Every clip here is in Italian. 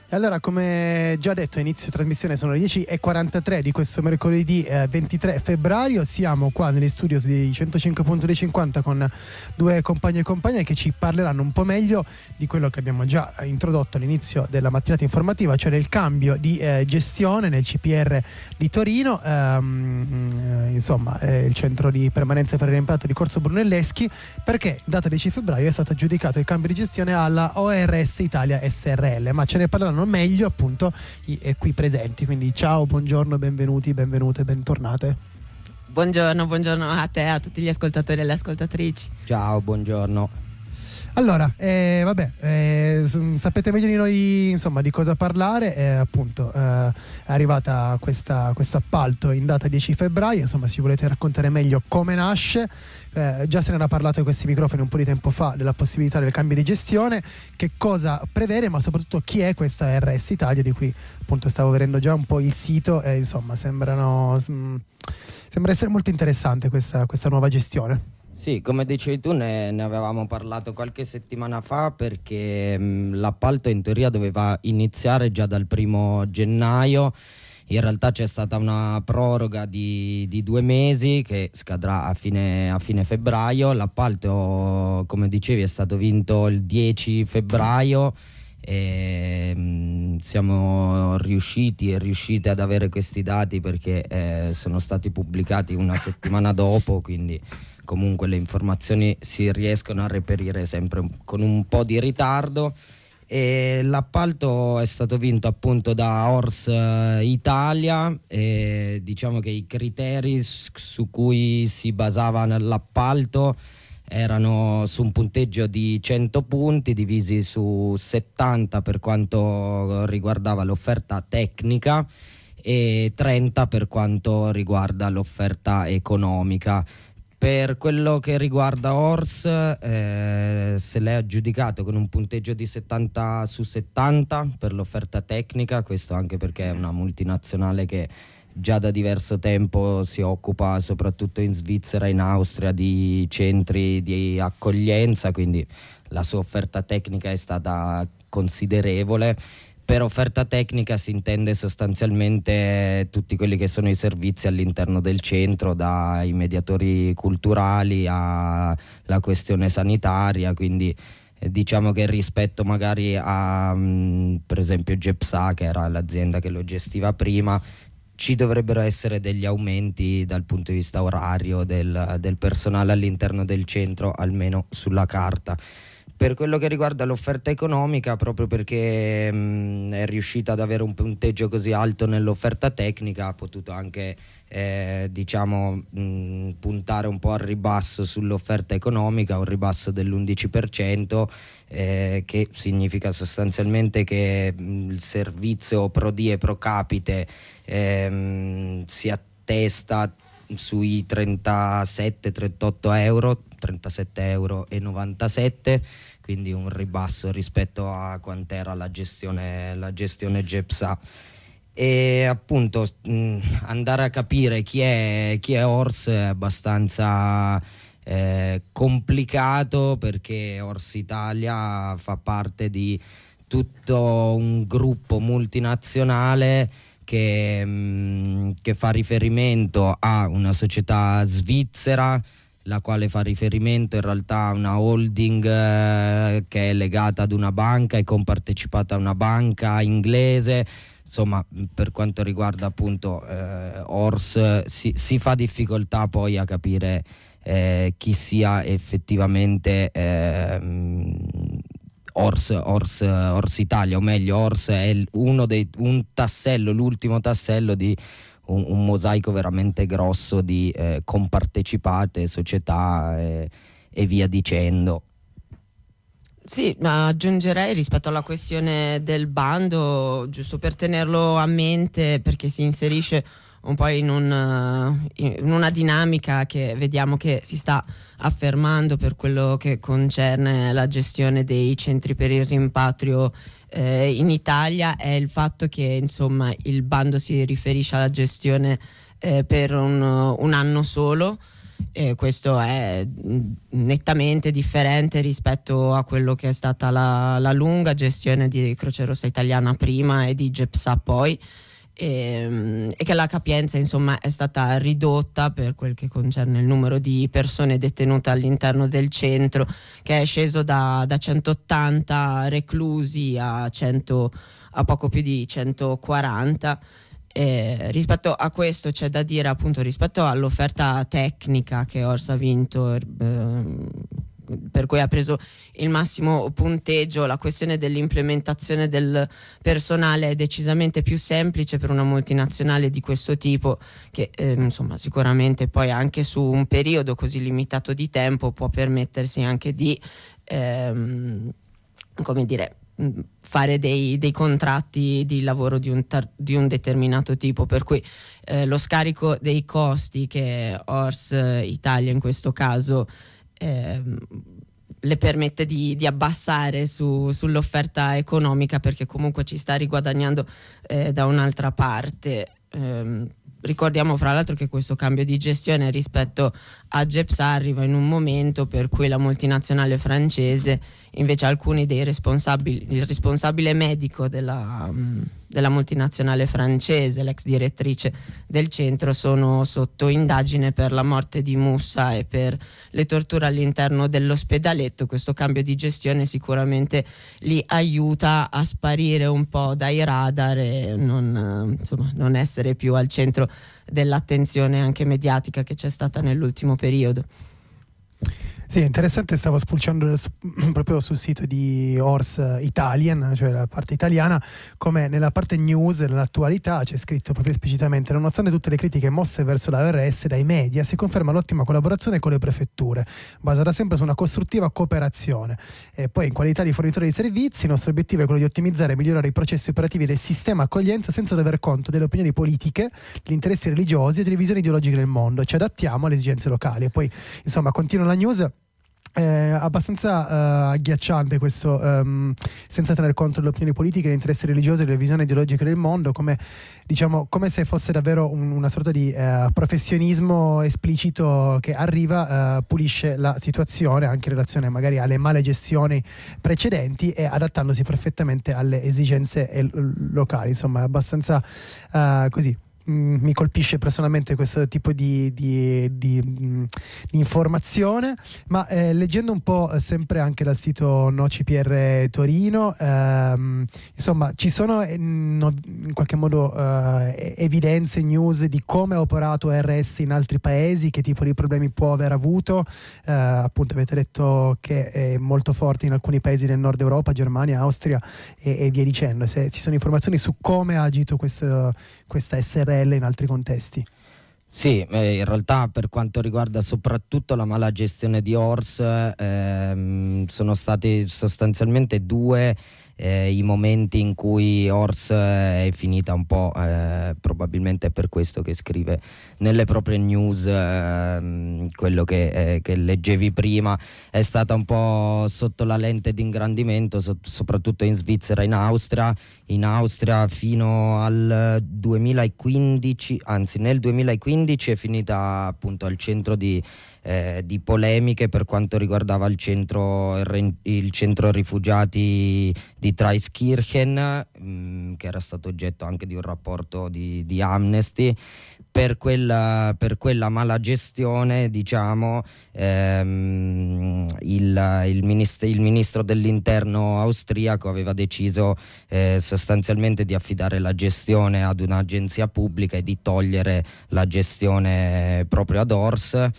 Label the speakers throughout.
Speaker 1: E allora, come già detto, inizio trasmissione, sono le 10:43 di questo mercoledì 23 febbraio. Siamo qua negli studios di 105.250 con due compagni e compagne che ci parleranno un po' meglio di quello che abbiamo già introdotto all'inizio della mattinata informativa, cioè del cambio di gestione nel CPR di Torino, il centro di permanenza per il rimpatrio di Corso Brunelleschi, perché in data 10 febbraio è stato aggiudicato il cambio di gestione alla ORS Italia SRL, ma ce ne parleranno meglio appunto i qui presenti. Quindi ciao, buongiorno, benvenuti, benvenute, bentornate.
Speaker 2: Buongiorno a te, a tutti gli ascoltatori e le ascoltatrici.
Speaker 3: Ciao, buongiorno.
Speaker 1: Allora, sapete meglio di noi insomma di cosa parlare, appunto è arrivata questo appalto in data 10 febbraio, insomma, se volete raccontare meglio come nasce, già se ne era parlato in questi microfoni un po' di tempo fa della possibilità del cambio di gestione, che cosa prevede, ma soprattutto chi è questa RS Italia, di cui appunto stavo vedendo già un po' il sito e insomma sembra essere molto interessante questa nuova gestione.
Speaker 3: Sì, come dicevi tu, ne avevamo parlato qualche settimana fa, perché l'appalto in teoria doveva iniziare già dal 1° gennaio. In realtà c'è stata una proroga di 2 mesi che scadrà a fine febbraio. L'appalto, come dicevi, è stato vinto il 10 febbraio e siamo riusciti ad avere questi dati perché sono stati pubblicati una settimana dopo, quindi comunque le informazioni si riescono a reperire sempre con un po' di ritardo. E l'appalto è stato vinto appunto da Ors Italia, e diciamo che i criteri su cui si basava l'appalto erano su un punteggio di 100 punti divisi su 70 per quanto riguardava l'offerta tecnica e 30 per quanto riguarda l'offerta economica. Per quello che riguarda Ors, se l'è aggiudicato con un punteggio di 70 su 70 per l'offerta tecnica, questo anche perché è una multinazionale che già da diverso tempo si occupa soprattutto in Svizzera e in Austria di centri di accoglienza, quindi la sua offerta tecnica è stata considerevole. Per offerta tecnica si intende sostanzialmente tutti quelli che sono i servizi all'interno del centro, dai mediatori culturali alla questione sanitaria, quindi diciamo che rispetto magari a per esempio Gepsa, che era l'azienda che lo gestiva prima, ci dovrebbero essere degli aumenti dal punto di vista orario del personale all'interno del centro, almeno sulla carta. Per quello che riguarda l'offerta economica, proprio perché è riuscita ad avere un punteggio così alto nell'offerta tecnica, ha potuto anche puntare un po' al ribasso sull'offerta economica, un ribasso dell'11%, che significa sostanzialmente che il servizio pro die pro capite si attesta sui 37-38 euro, 37,97 €, quindi un ribasso rispetto a quant'era la gestione Gepsa. E appunto andare a capire chi è Ors è abbastanza complicato, perché Ors Italia fa parte di tutto un gruppo multinazionale che fa riferimento a una società svizzera, la quale fa riferimento in realtà a una holding che è legata ad una banca e compartecipata a una banca inglese. Insomma, per quanto riguarda appunto Ors, si fa difficoltà poi a capire chi sia effettivamente Ors Italia, o meglio Ors è un tassello, l'ultimo tassello di un mosaico veramente grosso di compartecipate, società e via dicendo.
Speaker 2: Sì, ma aggiungerei rispetto alla questione del bando, giusto per tenerlo a mente, perché si inserisce un po' in una dinamica che vediamo che si sta affermando per quello che concerne la gestione dei centri per il rimpatrio in Italia, è il fatto che insomma il bando si riferisce alla gestione per un anno solo, Questo è nettamente differente rispetto a quello che è stata la lunga gestione di Croce Rossa Italiana prima e di GEPSA poi, e che la capienza insomma è stata ridotta per quel che concerne il numero di persone detenute all'interno del centro, che è sceso da 180 reclusi a poco più di 140. Rispetto a questo c'è da dire, appunto, rispetto all'offerta tecnica che Ors ha vinto, per cui ha preso il massimo punteggio, la questione dell'implementazione del personale è decisamente più semplice per una multinazionale di questo tipo, che insomma sicuramente poi anche su un periodo così limitato di tempo può permettersi anche di come dire, fare dei contratti di lavoro di un determinato tipo, per cui lo scarico dei costi che Ors Italia in questo caso le permette di abbassare sull'offerta economica, perché comunque ci sta riguadagnando da un'altra parte. Ricordiamo fra l'altro che questo cambio di gestione rispetto a GEPSA arriva in un momento per cui la multinazionale francese, invece alcuni dei responsabili, il responsabile medico della multinazionale francese, l'ex direttrice del centro, sono sotto indagine per la morte di Moussa e per le torture all'interno dell'ospedaletto. Questo cambio di gestione sicuramente li aiuta a sparire un po' dai radar e non essere più al centro dell'attenzione anche mediatica che c'è stata nell'ultimo periodo.
Speaker 1: Sì, interessante, stavo spulciando proprio sul sito di Ors Italian, cioè la parte italiana, come nella parte news, nell'attualità, c'è scritto proprio esplicitamente: nonostante tutte le critiche mosse verso la RS dai media, si conferma l'ottima collaborazione con le prefetture, basata sempre su una costruttiva cooperazione. E poi, in qualità di fornitore di servizi, il nostro obiettivo è quello di ottimizzare e migliorare i processi operativi del sistema accoglienza senza dover conto delle opinioni politiche, degli interessi religiosi e delle visioni ideologiche del mondo. Ci adattiamo alle esigenze locali. E poi, insomma, continua la news. Abbastanza agghiacciante questo, senza tener conto delle opinioni politiche, degli interessi religiosi e delle visioni ideologiche del mondo, come se fosse davvero una sorta di professionismo esplicito che arriva, pulisce la situazione anche in relazione magari alle male gestioni precedenti e adattandosi perfettamente alle esigenze locali. Insomma, è abbastanza così. Mi colpisce personalmente questo tipo di informazione, ma leggendo un po' sempre anche dal sito NoCPR Torino, insomma ci sono in qualche modo evidenze, news di come ha operato RS in altri paesi, che tipo di problemi può aver avuto. Appunto avete detto che è molto forte in alcuni paesi del nord Europa, Germania, Austria e via dicendo. Se ci sono informazioni su come ha agito questa SRL in altri contesti.
Speaker 3: Sì, in realtà per quanto riguarda soprattutto la mala gestione di Ors, sono stati sostanzialmente due i momenti in cui Ors è finita un po', probabilmente è per questo che scrive nelle proprie news quello che leggevi prima, è stata un po' sotto la lente di ingrandimento, soprattutto in Svizzera e in Austria. In Austria fino al 2015, anzi nel 2015 è finita appunto al centro di polemiche per quanto riguardava il centro rifugiati di Traiskirchen, che era stato oggetto anche di un rapporto di Amnesty. Per quella mala gestione, diciamo, il ministro dell'interno austriaco aveva deciso sostanzialmente di affidare la gestione ad un'agenzia pubblica e di togliere la gestione proprio ad Ors.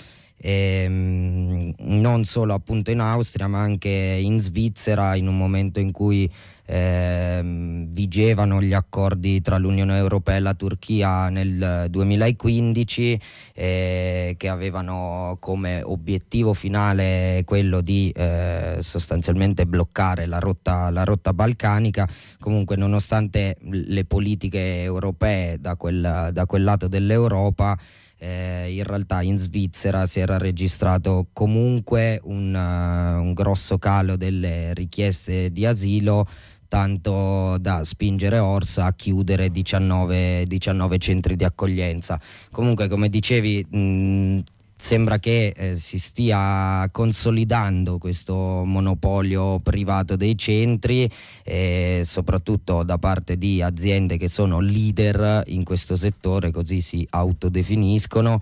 Speaker 3: Non solo appunto in Austria ma anche in Svizzera, in un momento in cui vigevano gli accordi tra l'Unione Europea e la Turchia nel 2015, che avevano come obiettivo finale quello di sostanzialmente bloccare la rotta balcanica. Comunque, nonostante le politiche europee da quel lato dell'Europa, in realtà in Svizzera si era registrato comunque un grosso calo delle richieste di asilo, tanto da spingere Ors a chiudere 19 centri di accoglienza. Comunque, come dicevi, sembra che si stia consolidando questo monopolio privato dei centri, soprattutto da parte di aziende che sono leader in questo settore, così si autodefiniscono.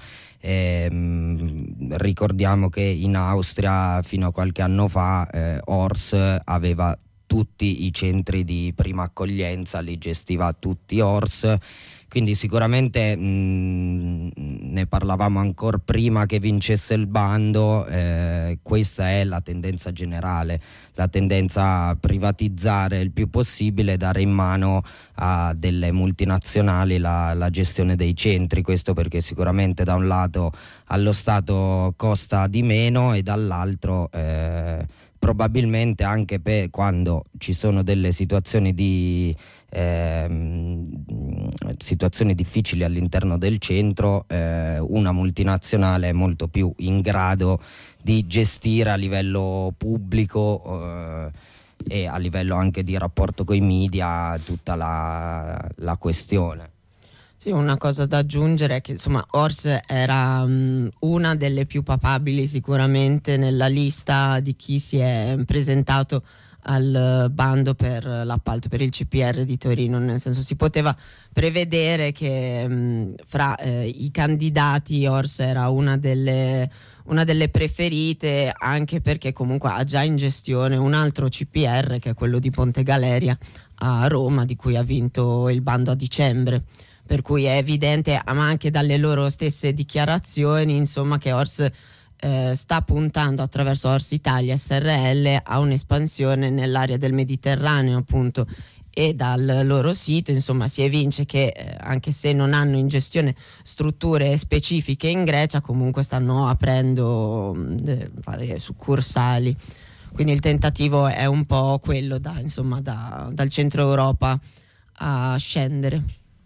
Speaker 3: Ricordiamo che in Austria fino a qualche anno fa Ors aveva tutti i centri di prima accoglienza, li gestiva tutti Ors. Quindi sicuramente ne parlavamo ancora prima che vincesse il bando, questa è la tendenza generale, la tendenza a privatizzare il più possibile, dare in mano a delle multinazionali la gestione dei centri. Questo perché sicuramente da un lato allo Stato costa di meno e dall'altro probabilmente anche per quando ci sono delle situazioni difficili all'interno del centro, una multinazionale è molto più in grado di gestire a livello pubblico e a livello anche di rapporto coi media tutta la questione.
Speaker 2: Sì, una cosa da aggiungere è che insomma Ors era una delle più papabili sicuramente nella lista di chi si è presentato al bando per l'appalto per il CPR di Torino, nel senso si poteva prevedere che fra i candidati Ors era una delle preferite, anche perché comunque ha già in gestione un altro CPR che è quello di Ponte Galeria a Roma, di cui ha vinto il bando a dicembre. Per cui è evidente, ma anche dalle loro stesse dichiarazioni, insomma, che Ors sta puntando attraverso Ors Italia SRL a un'espansione nell'area del Mediterraneo, appunto, e dal loro sito insomma si evince che anche se non hanno in gestione strutture specifiche in Grecia, comunque stanno aprendo varie succursali. Quindi il tentativo è un po' quello dal centro Europa a scendere.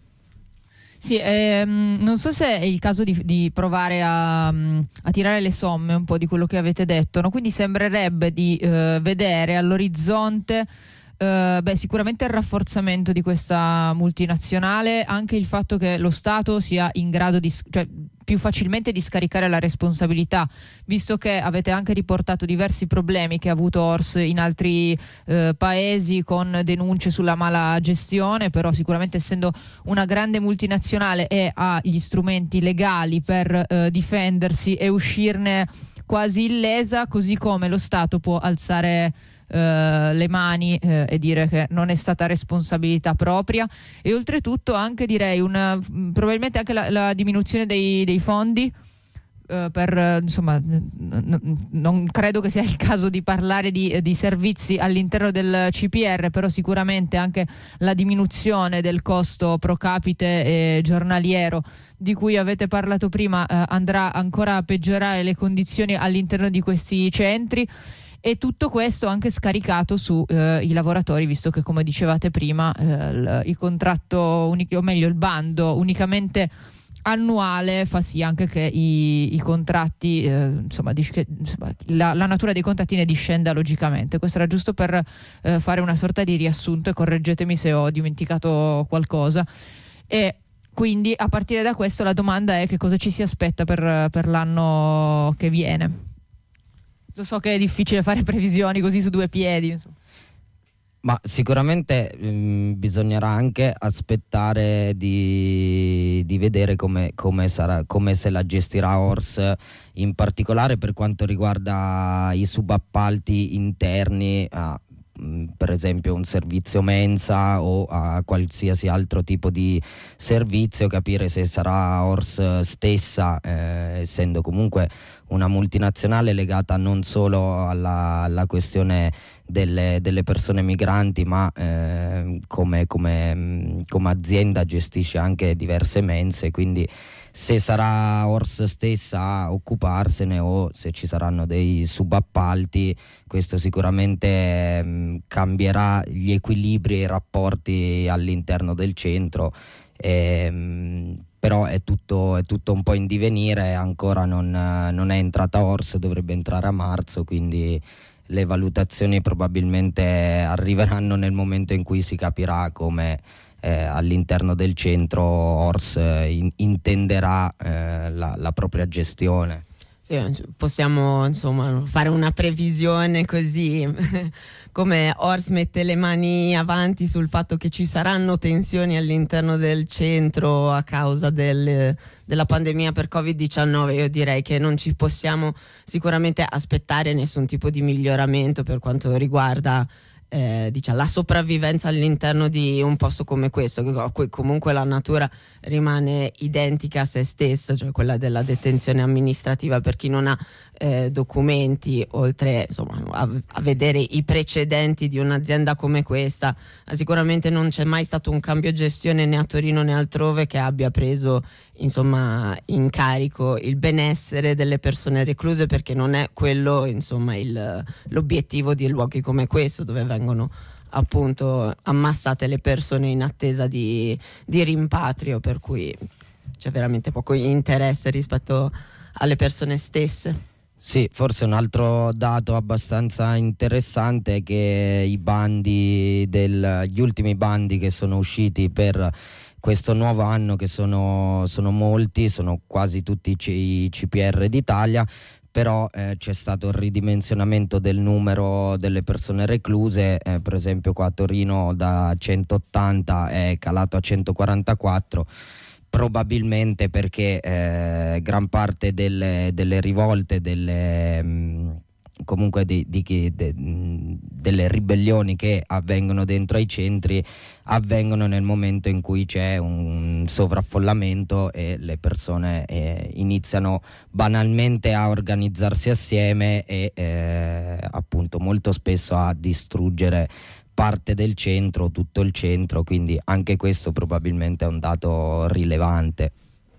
Speaker 4: Sì, non so se è il caso di provare a tirare le somme un po' di quello che avete detto, no? Quindi sembrerebbe di vedere all'orizzonte sicuramente il rafforzamento di questa multinazionale, anche il fatto che lo Stato sia in grado più facilmente di scaricare la responsabilità, visto che avete anche riportato diversi problemi che ha avuto Ors in altri paesi con denunce sulla mala gestione, però sicuramente essendo una grande multinazionale ha gli strumenti legali per difendersi e uscirne quasi illesa, così come lo Stato può alzare le mani e dire che non è stata responsabilità propria, e oltretutto anche direi probabilmente anche la diminuzione dei fondi non credo che sia il caso di parlare di servizi all'interno del CPR, però sicuramente anche la diminuzione del costo pro capite e giornaliero di cui avete parlato prima andrà ancora a peggiorare le condizioni all'interno di questi centri. E tutto questo anche scaricato su i lavoratori, visto che, come dicevate prima, il contratto o meglio il bando unicamente annuale fa sì anche che i contratti la natura dei contratti ne discenda logicamente. Questo era giusto per fare una sorta di riassunto, e correggetemi se ho dimenticato qualcosa. E quindi a partire da questo la domanda è: che cosa ci si aspetta per l'anno che viene? Lo so che è difficile fare previsioni così su due piedi, insomma.
Speaker 3: Ma sicuramente bisognerà anche aspettare di vedere come sarà, come se la gestirà Ors, in particolare per quanto riguarda i subappalti interni a per esempio un servizio mensa o a qualsiasi altro tipo di servizio, capire se sarà Ors stessa, essendo comunque una multinazionale legata non solo alla questione delle persone migranti, ma come azienda gestisce anche diverse mense, quindi se sarà Ors stessa a occuparsene o se ci saranno dei subappalti, questo sicuramente cambierà gli equilibri e i rapporti all'interno del centro. Però è tutto un po' in divenire, ancora non è entrata Ors, dovrebbe entrare a marzo, quindi le valutazioni probabilmente arriveranno nel momento in cui si capirà come all'interno del centro Ors intenderà la propria gestione.
Speaker 2: Sì, possiamo insomma fare una previsione così come Ors mette le mani avanti sul fatto che ci saranno tensioni all'interno del centro a causa della pandemia per Covid-19. Io direi che non ci possiamo sicuramente aspettare nessun tipo di miglioramento per quanto riguarda diciamo, la sopravvivenza all'interno di un posto come questo, che comunque la natura rimane identica a se stessa, cioè quella della detenzione amministrativa per chi non ha documenti, oltre insomma a vedere i precedenti di un'azienda come questa. Sicuramente non c'è mai stato un cambio gestione né a Torino né altrove che abbia preso insomma in carico il benessere delle persone recluse, perché non è quello insomma l'obiettivo di luoghi come questo, dove vengono appunto ammassate le persone in attesa di rimpatrio, per cui c'è veramente poco interesse rispetto alle persone stesse.
Speaker 3: Sì, forse un altro dato abbastanza interessante è che gli ultimi bandi che sono usciti per questo nuovo anno, che sono molti, sono quasi tutti i CPR d'Italia, però c'è stato il ridimensionamento del numero delle persone recluse, per esempio qua a Torino da 180 è calato a 144, probabilmente perché gran parte delle rivolte, comunque delle ribellioni che avvengono dentro ai centri avvengono nel momento in cui c'è un sovraffollamento e le persone iniziano banalmente a organizzarsi assieme e appunto molto spesso a distruggere parte del centro, tutto il centro, quindi anche questo probabilmente è un dato rilevante.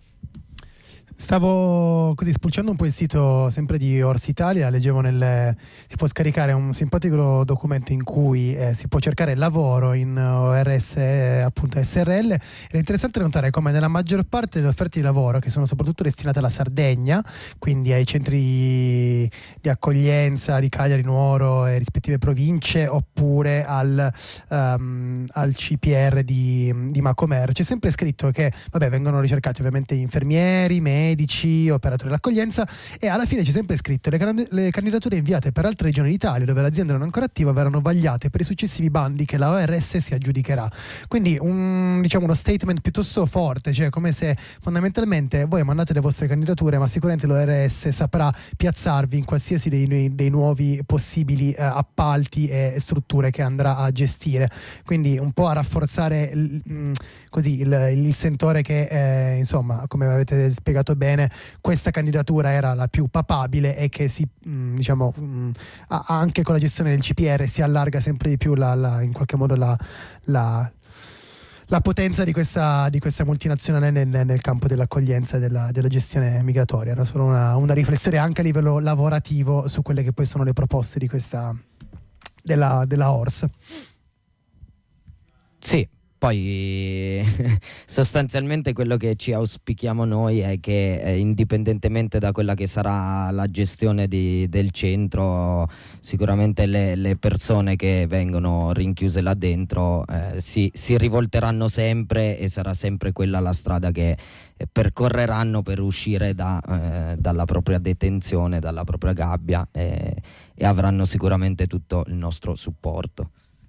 Speaker 1: Stavo così spulciando un po' il sito sempre di Ors Italia, leggevo si può scaricare un simpatico documento in cui si può cercare lavoro in ORS appunto SRL, ed è interessante notare come nella maggior parte delle offerte di lavoro, che sono soprattutto destinate alla Sardegna, quindi ai centri di accoglienza di Cagliari, Nuoro e rispettive province, oppure al CPR di Macomer, c'è sempre scritto che vengono ricercati ovviamente infermieri, medici, operatori dell'accoglienza, e alla fine c'è sempre scritto le candidature inviate per altre regioni d'Italia dove l'azienda non è ancora attiva verranno vagliate per i successivi bandi che la ORS si aggiudicherà. Quindi uno statement piuttosto forte, cioè come se fondamentalmente voi mandate le vostre candidature, ma sicuramente l'ORS saprà piazzarvi in qualsiasi dei nuovi possibili appalti e strutture che andrà a gestire, quindi un po' a rafforzare il sentore che insomma, come avete spiegato bene, questa candidatura era la più papabile e che anche con la gestione del CPR si allarga sempre di più in qualche modo la potenza di questa multinazionale nel campo dell'accoglienza e della gestione migratoria. Era solo una riflessione anche a livello lavorativo su quelle che poi sono le proposte di della ORS.
Speaker 3: Sì. Poi sostanzialmente quello che ci auspichiamo noi è che indipendentemente da quella che sarà la gestione del centro, sicuramente le persone che vengono rinchiuse là dentro si rivolteranno sempre, e sarà sempre quella la strada che percorreranno per uscire dalla propria detenzione, dalla propria gabbia, e avranno sicuramente tutto il nostro supporto.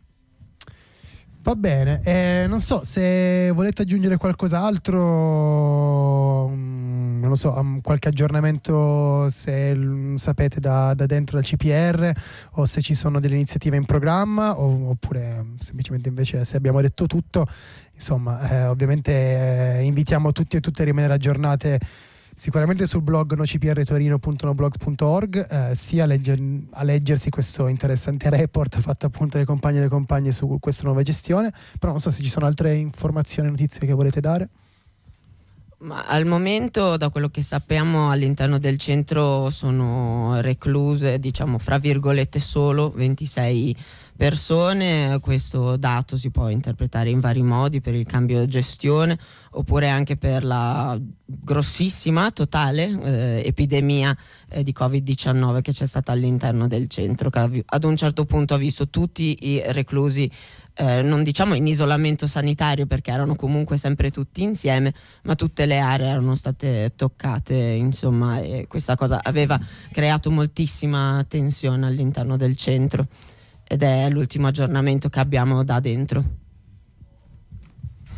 Speaker 1: Va bene, non so se volete aggiungere qualcos'altro, non lo so, qualche aggiornamento, se sapete da dentro dal CPR, o se ci sono delle iniziative in programma, oppure semplicemente invece se abbiamo detto tutto. Insomma, ovviamente invitiamo tutti e tutte a rimanere aggiornate sicuramente sul blog nocprtorino.noblogs.org, sia a leggersi questo interessante report fatto appunto dai compagni e le compagne su questa nuova gestione, però non so se ci sono altre informazioni, notizie che volete dare.
Speaker 2: Ma al momento, da quello che sappiamo, all'interno del centro sono recluse, diciamo fra virgolette, solo 26 persone. Questo dato si può interpretare in vari modi, per il cambio di gestione oppure anche per la grossissima totale epidemia di Covid-19 che c'è stata all'interno del centro, che ad un certo punto ha visto tutti i reclusi non diciamo in isolamento sanitario, perché erano comunque sempre tutti insieme, ma tutte le aree erano state toccate, insomma, e questa cosa aveva creato moltissima tensione all'interno del centro, ed è l'ultimo aggiornamento che abbiamo da dentro.